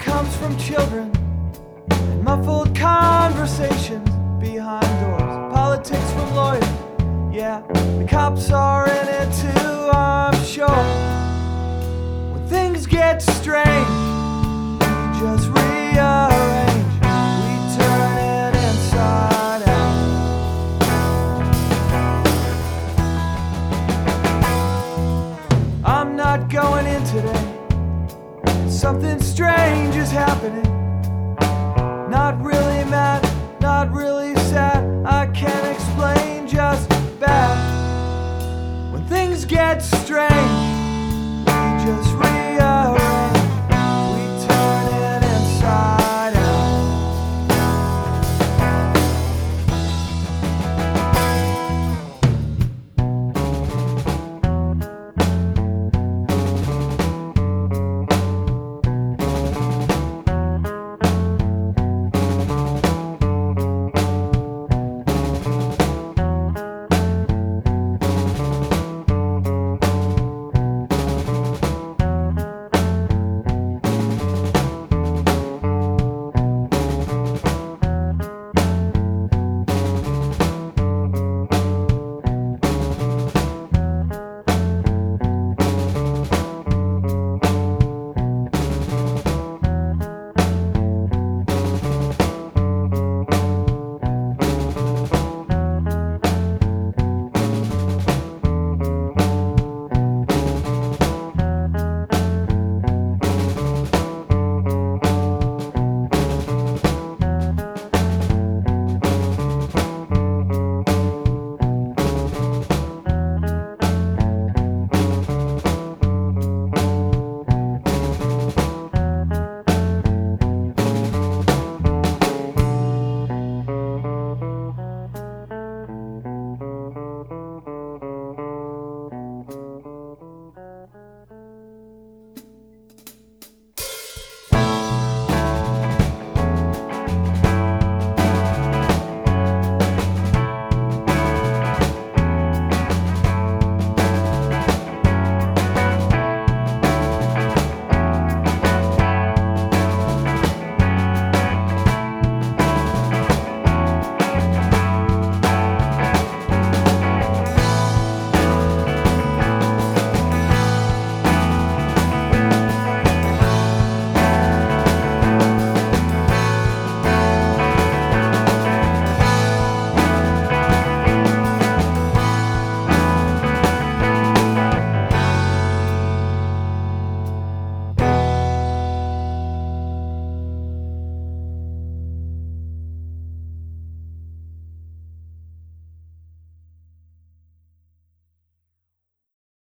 comes from children and muffled conversations behind doors. Politics from lawyers, yeah, the cops are in it too, I'm sure. When things get strange, we just rearrange, we turn it inside out. I'm not going in today. Something strange is happening. Not really mad, not really sad. I can't explain, just bad. When things get strange,